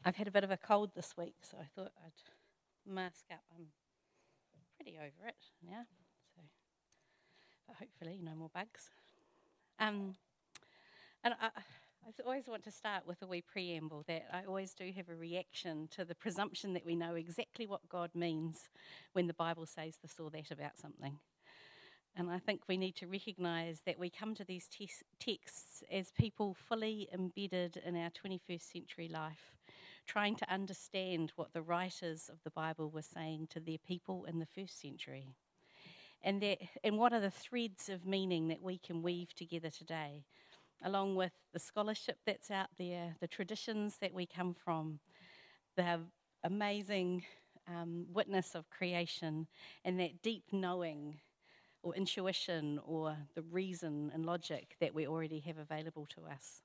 I've had a bit of a cold this week, so I thought I'd mask up. I'm pretty over it now, so but hopefully no more bugs. And I always want to start with a wee preamble that I always do have a reaction to the presumption that we know exactly what God means when the Bible says this or that about something. And I think we need to recognise that we come to these texts as people fully embedded in our 21st century life, trying to understand what the writers of the Bible were saying to their people in the first century. And what are the threads of meaning that we can weave together today, along with the scholarship that's out there, the traditions that we come from, the amazing witness of creation, and that deep knowing or intuition or the reason and logic that we already have available to us.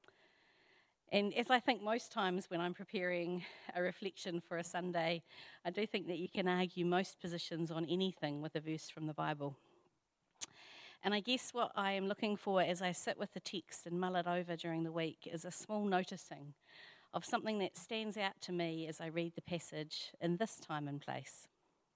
And as I think most times when I'm preparing a reflection for a Sunday, I do think that you can argue most positions on anything with a verse from the Bible. And I guess what I am looking for as I sit with the text and mull it over during the week is a small noticing of something that stands out to me as I read the passage in this time and place.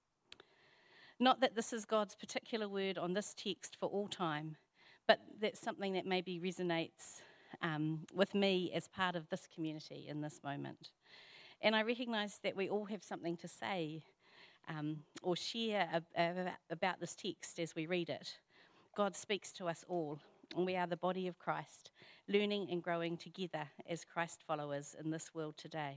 Not that this is God's particular word on this text for all time, but that's something that maybe resonates with me as part of this community in this moment. And I recognise that we all have something to say or share about this text as we read it. God speaks to us all, and we are the body of Christ, learning and growing together as Christ followers in this world today.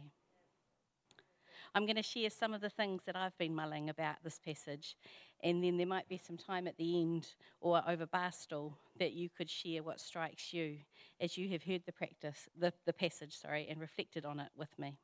I'm going to share some of the things that I've been mulling about this passage, and then there might be some time at the end or over Barstool that you could share what strikes you as you have heard the passage, and reflected on it with me.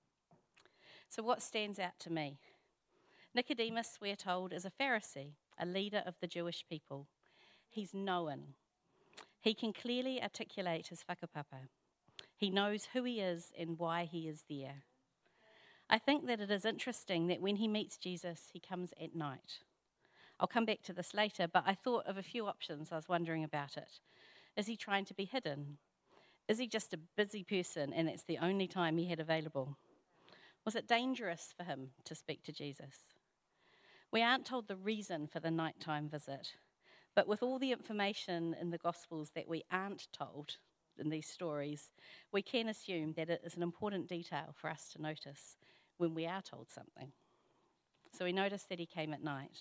So what stands out to me? Nicodemus, we're told, is a Pharisee, a leader of the Jewish people. He's known. He can clearly articulate his whakapapa. He knows who he is and why he is there. I think that it is interesting that when he meets Jesus, he comes at night. I'll come back to this later, but I thought of a few options. I was wondering about it. Is he trying to be hidden? Is he just a busy person and that's the only time he had available? Was it dangerous for him to speak to Jesus? We aren't told the reason for the nighttime visit, but with all the information in the Gospels that we aren't told in these stories, we can assume that it is an important detail for us to notice when we are told something. So we notice that he came at night.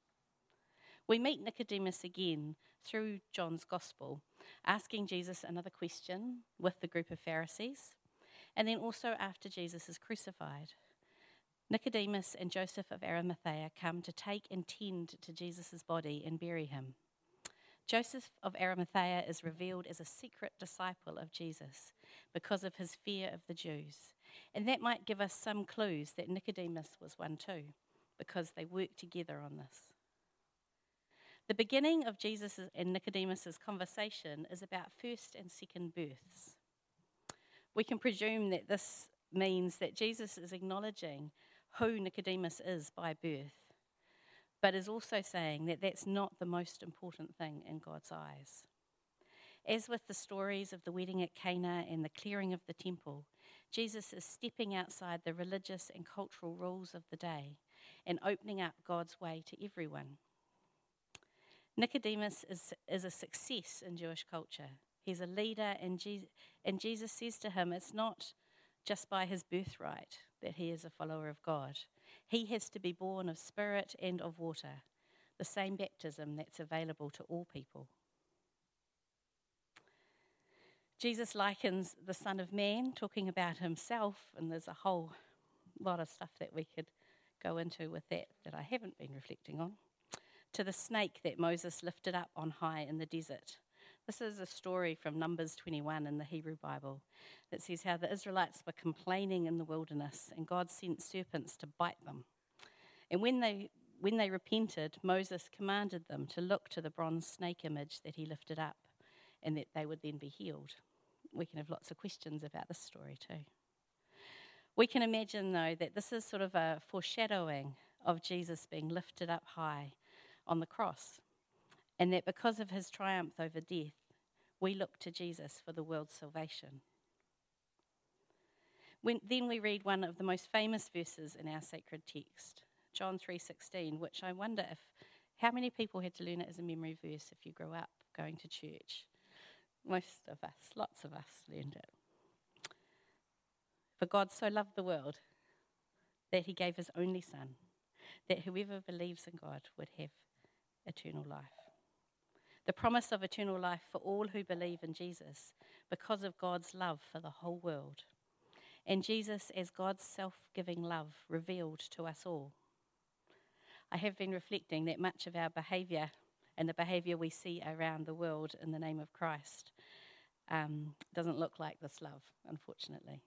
We meet Nicodemus again through John's Gospel, asking Jesus another question with the group of Pharisees, and then also after Jesus is crucified. Nicodemus and Joseph of Arimathea come to take and tend to Jesus' body and bury him. Joseph of Arimathea is revealed as a secret disciple of Jesus because of his fear of the Jews. And that might give us some clues that Nicodemus was one too, because they worked together on this. The beginning of Jesus and Nicodemus' conversation is about first and second births. We can presume that this means that Jesus is acknowledging who Nicodemus is by birth, but is also saying that that's not the most important thing in God's eyes. As with the stories of the wedding at Cana and the clearing of the temple, Jesus is stepping outside the religious and cultural rules of the day and opening up God's way to everyone. Nicodemus is a success in Jewish culture. He's a leader, and Jesus says to him, it's not just by his birthright that he is a follower of God. He has to be born of spirit and of water, the same baptism that's available to all people. Jesus likens the Son of Man, talking about himself, and there's a whole lot of stuff that we could go into with that I haven't been reflecting on, to the snake that Moses lifted up on high in the desert. This is a story from Numbers 21 in the Hebrew Bible that says how the Israelites were complaining in the wilderness and God sent serpents to bite them. And when they repented, Moses commanded them to look to the bronze snake image that he lifted up and that they would then be healed. We can have lots of questions about this story too. We can imagine, though, that this is sort of a foreshadowing of Jesus being lifted up high on the cross, and that because of his triumph over death, we look to Jesus for the world's salvation. Then we read one of the most famous verses in our sacred text, John 3:16, which I wonder how many people had to learn it as a memory verse if you grew up going to church. Most of us, lots of us learned it. For God so loved the world that he gave his only Son, that whoever believes in God would have eternal life. The promise of eternal life for all who believe in Jesus because of God's love for the whole world. And Jesus as God's self-giving love revealed to us all. I have been reflecting that much of our behaviour and the behaviour we see around the world in the name of Christ doesn't look like this love, unfortunately.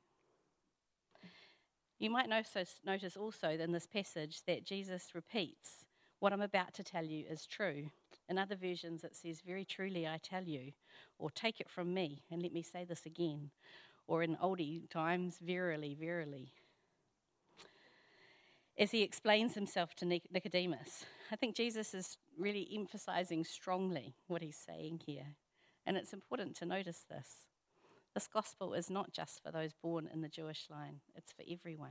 You might notice also in this passage that Jesus repeats, what I'm about to tell you is true. In other versions it says, very truly I tell you, or take it from me, and let me say this again. Or in oldie times, verily, verily. As he explains himself to Nicodemus, I think Jesus is really emphasising strongly what he's saying here. And it's important to notice this. This gospel is not just for those born in the Jewish line, it's for everyone.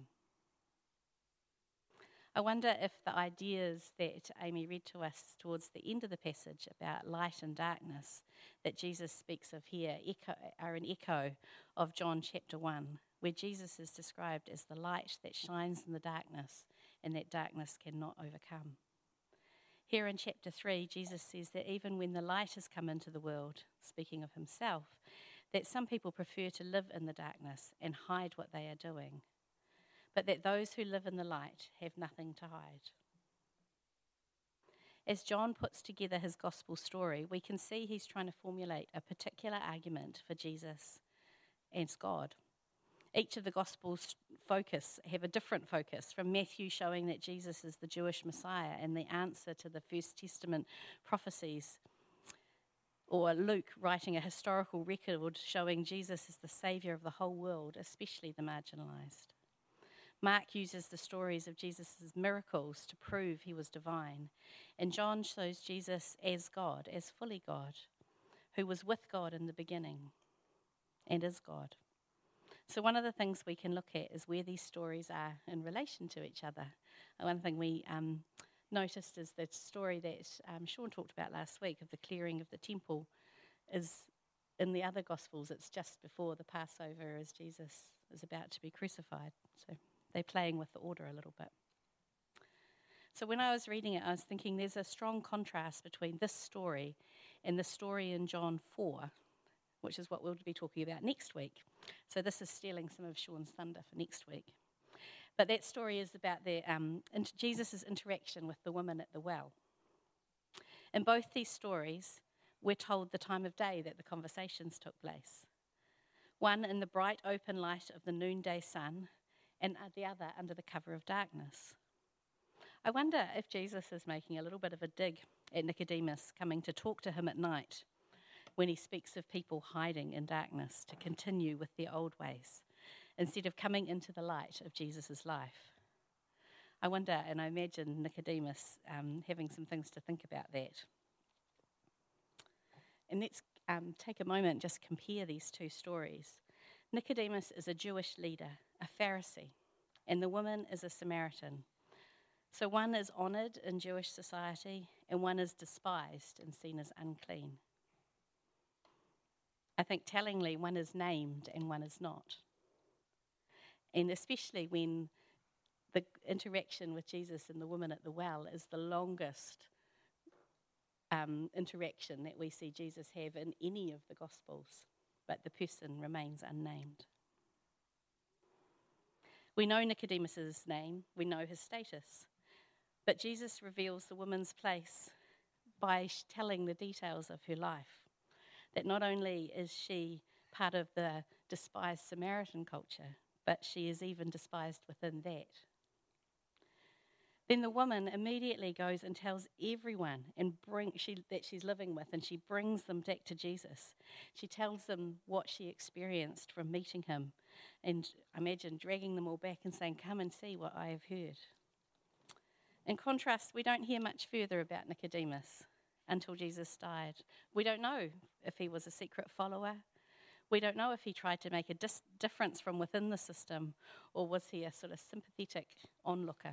I wonder if the ideas that Amy read to us towards the end of the passage about light and darkness that Jesus speaks of here are an echo of John chapter 1, where Jesus is described as the light that shines in the darkness and that darkness cannot overcome. Here in chapter 3, Jesus says that even when the light has come into the world, speaking of himself, that some people prefer to live in the darkness and hide what they are doing, but that those who live in the light have nothing to hide. As John puts together his gospel story, we can see he's trying to formulate a particular argument for Jesus as God. Each of the gospels have a different focus, from Matthew showing that Jesus is the Jewish Messiah and the answer to the First Testament prophecies, or Luke writing a historical record showing Jesus is the saviour of the whole world, especially the marginalised. Mark uses the stories of Jesus' miracles to prove he was divine, and John shows Jesus as God, as fully God, who was with God in the beginning and is God. So one of the things we can look at is where these stories are in relation to each other. And one thing we noticed is the story that Sean talked about last week of the clearing of the temple is in the other Gospels. It's just before the Passover as Jesus is about to be crucified. So they're playing with the order a little bit. So when I was reading it, I was thinking there's a strong contrast between this story and the story in John 4, which is what we'll be talking about next week. So this is stealing some of Sean's thunder for next week. But that story is about Jesus' interaction with the woman at the well. In both these stories, we're told the time of day that the conversations took place. One in the bright open light of the noonday sun, and the other under the cover of darkness. I wonder if Jesus is making a little bit of a dig at Nicodemus coming to talk to him at night when he speaks of people hiding in darkness to continue with their old ways, instead of coming into the light of Jesus' life. I wonder, and I imagine Nicodemus having some things to think about that. And let's take a moment and just compare these two stories. Nicodemus is a Jewish leader, a Pharisee, and the woman is a Samaritan. So one is honoured in Jewish society and one is despised and seen as unclean. I think tellingly, one is named and one is not. And especially when the interaction with Jesus and the woman at the well is the longest interaction that we see Jesus have in any of the Gospels, but the person remains unnamed. We know Nicodemus's name, we know his status, but Jesus reveals the woman's place by telling the details of her life. That not only is she part of the despised Samaritan culture, but she is even despised within that. Then the woman immediately goes and tells everyone that she's living with, and she brings them back to Jesus. She tells them what she experienced from meeting him, and I imagine dragging them all back and saying, "Come and see what I have heard." In contrast, we don't hear much further about Nicodemus until Jesus died. We don't know if he was a secret follower. We don't know if he tried to make a difference from within the system, or was he a sort of sympathetic onlooker?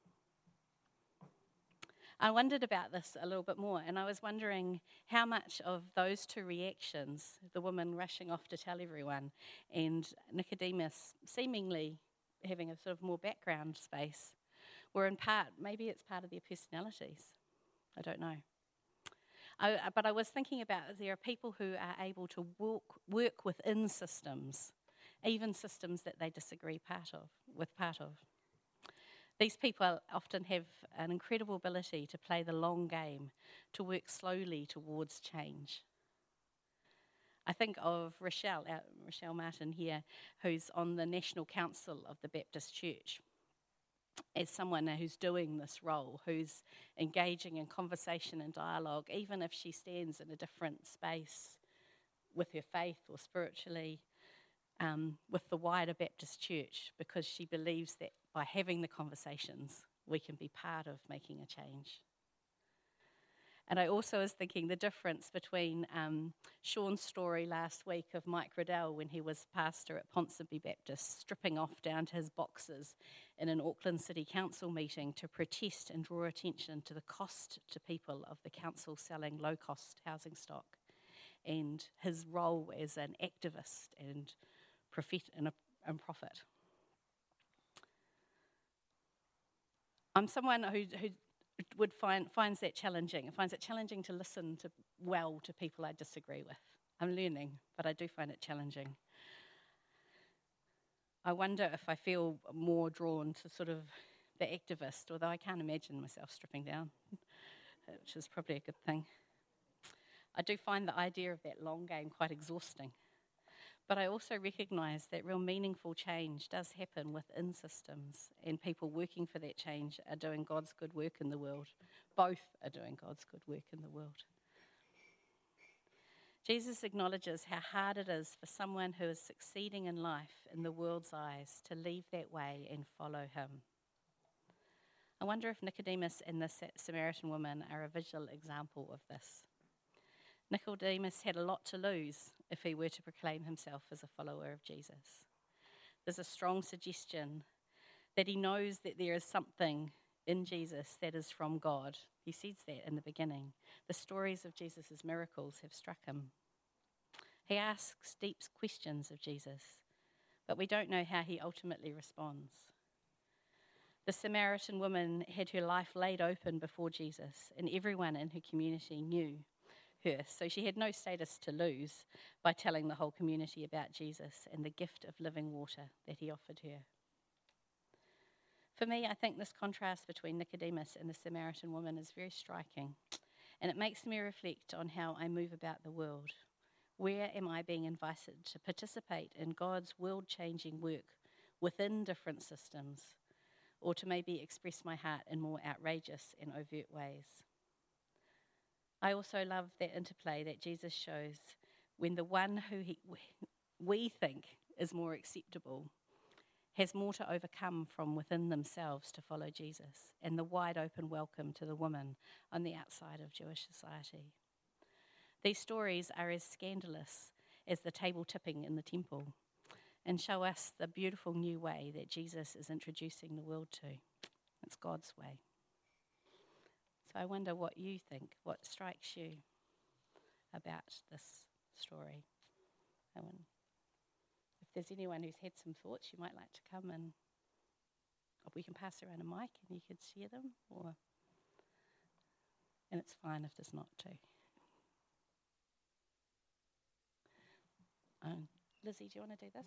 I wondered about this a little bit more, and I was wondering how much of those two reactions, the woman rushing off to tell everyone, and Nicodemus seemingly having a sort of more background space, were in part, maybe it's part of their personalities. I don't know. But I was thinking about there are people who are able to work within systems, even systems that they disagree with part of. These people often have an incredible ability to play the long game, to work slowly towards change. I think of Rochelle Martin here, who's on the National Council of the Baptist Church, as someone who's doing this role, who's engaging in conversation and dialogue, even if she stands in a different space with her faith or spiritually, with the wider Baptist Church, because she believes that by having the conversations, we can be part of making a change. And I also was thinking the difference between Sean's story last week of Mike Riddell when he was pastor at Ponsonby Baptist, stripping off down to his boxes in an Auckland City Council meeting to protest and draw attention to the cost to people of the council selling low-cost housing stock, and his role as an activist and prophet. I'm someone who finds that challenging. It finds it challenging to listen to people I disagree with. I'm learning, but I do find it challenging. I wonder if I feel more drawn to sort of the activist, although I can't imagine myself stripping down, which is probably a good thing. I do find the idea of that long game quite exhausting. But I also recognise that real meaningful change does happen within systems, and people working for that change are doing God's good work in the world. Both are doing God's good work in the world. Jesus acknowledges how hard it is for someone who is succeeding in life in the world's eyes to leave that way and follow him. I wonder if Nicodemus and the Samaritan woman are a visual example of this. Nicodemus had a lot to lose if he were to proclaim himself as a follower of Jesus. There's a strong suggestion that he knows that there is something in Jesus that is from God. He says that in the beginning. The stories of Jesus' miracles have struck him. He asks deep questions of Jesus, but we don't know how he ultimately responds. The Samaritan woman had her life laid open before Jesus, and everyone in her community knew her, so she had no status to lose by telling the whole community about Jesus and the gift of living water that he offered her. For me, I think this contrast between Nicodemus and the Samaritan woman is very striking, and it makes me reflect on how I move about the world. Where am I being invited to participate in God's world-changing work within different systems, or to maybe express my heart in more outrageous and overt ways? I also love that interplay that Jesus shows when the one who we think is more acceptable has more to overcome from within themselves to follow Jesus, and the wide open welcome to the woman on the outside of Jewish society. These stories are as scandalous as the table tipping in the temple, and show us the beautiful new way that Jesus is introducing the world to. It's God's way. So I wonder what you think, what strikes you about this story. If there's anyone who's had some thoughts, you might like to come and we can pass around a mic and you could share them, and it's fine if there's not too. Lizzie, do you want to do this?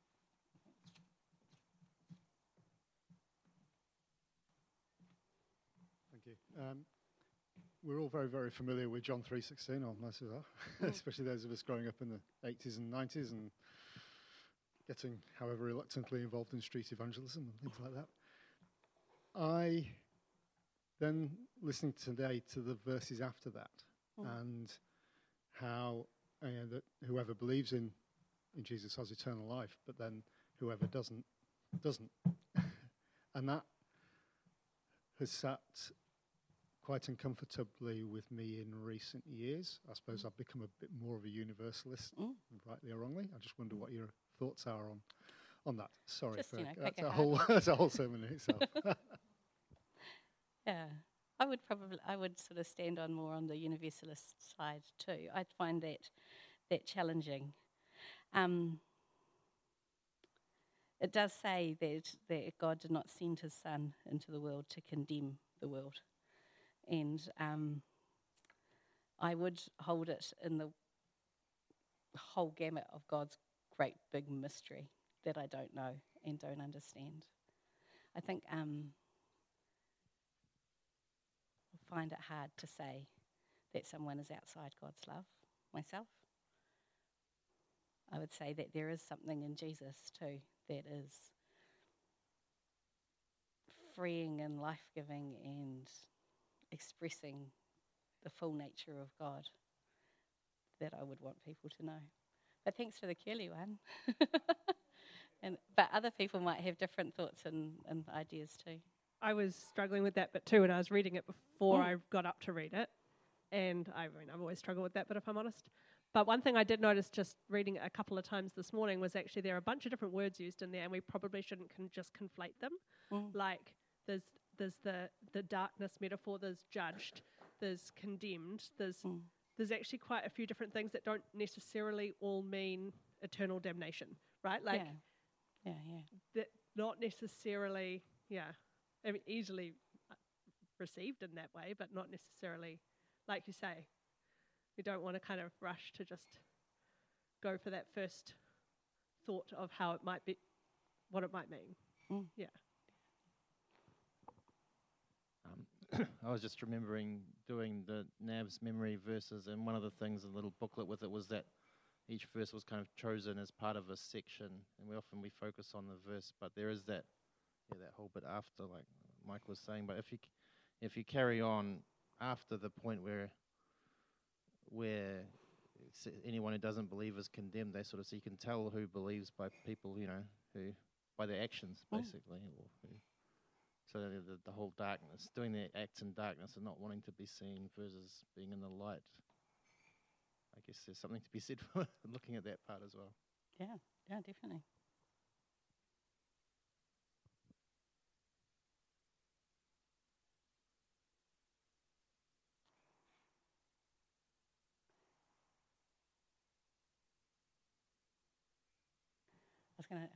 Thank you. We're all very, very familiar with John 3:16, or most of us are, especially those of us growing up in the 80s and 90s and getting, however reluctantly, involved in street evangelism and things like that. I then listening today to the verses after that and how that whoever believes in Jesus has eternal life, but then whoever doesn't. And that has sat quite uncomfortably with me in recent years. I suppose I've become a bit more of a universalist, rightly or wrongly. I just wonder what your thoughts are on that. Sorry, Just, that's pick a a whole heart. that's a whole sermon in itself. Yeah, I would sort of stand on more on the universalist side too. I'd find that challenging. It does say that God did not send his Son into the world to condemn the world. And I would hold it in the whole gamut of God's great big mystery that I don't know and don't understand. I think I find it hard to say that someone is outside God's love myself. I would say that there is something in Jesus too that is freeing and life-giving and expressing the full nature of God that I would want people to know. But thanks for the curly one. But other people might have different thoughts and ideas too. I was struggling with that bit too, and I was reading it before I got up to read it. And I've always struggled with that bit, if I'm honest. But one thing I did notice just reading it a couple of times this morning was actually there are a bunch of different words used in there, and we probably shouldn't just conflate them. Like there's the darkness metaphor, there's judged, there's condemned, there's actually quite a few different things that don't necessarily all mean eternal damnation, right? Like, yeah. that not necessarily, easily received in that way, but not necessarily, like you say, we don't want to kind of rush to just go for that first thought of how it might be, what it might mean. Yeah. I was just remembering doing the NAB's memory verses, and one of the things, a little booklet with it, was that each verse was kind of chosen as part of a section, and we focus on the verse, but there is that whole bit after, like Mike was saying. But if you carry on after the point where anyone who doesn't believe is condemned, they sort of, so you can tell who believes by people, who by their actions, basically, or who. So the whole darkness, doing their acts in darkness and not wanting to be seen versus being in the light. I guess there's something to be said for looking at that part as well. Yeah, definitely. I was going to...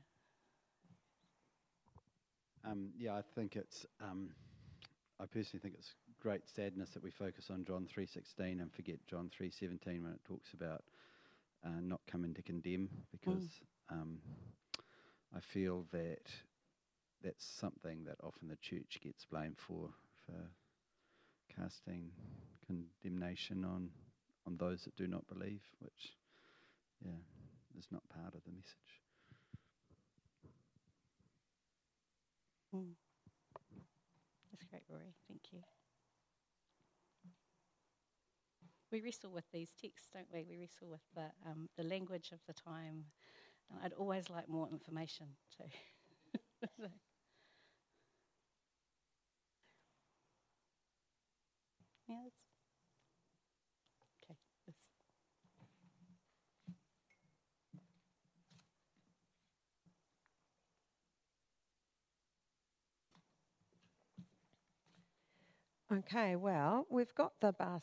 I think it's. I personally think it's great sadness that we focus on John 3:16 and forget John 3:17 when it talks about not coming to condemn, because I feel that that's something that often the church gets blamed for casting condemnation on those that do not believe, which is not part of the message. That's great, Rory. Thank you. We wrestle with these texts, don't we? We wrestle with the language of the time. And I'd always like more information too. Yeah, that's okay. Okay, well, we've got the bar